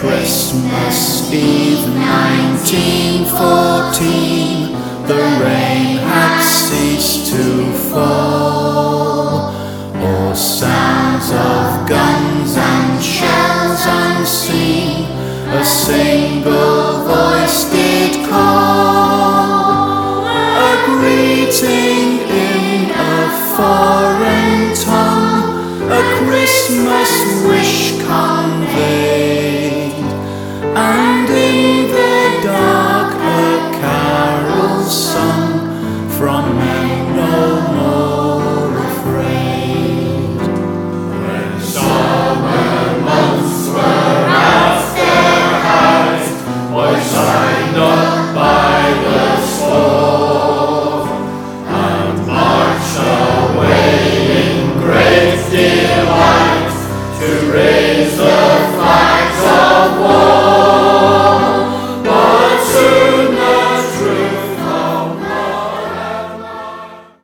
Christmas Eve 1914, the rain had ceased to fall. All sounds of guns and shells unseen, a single voice did call, a greeting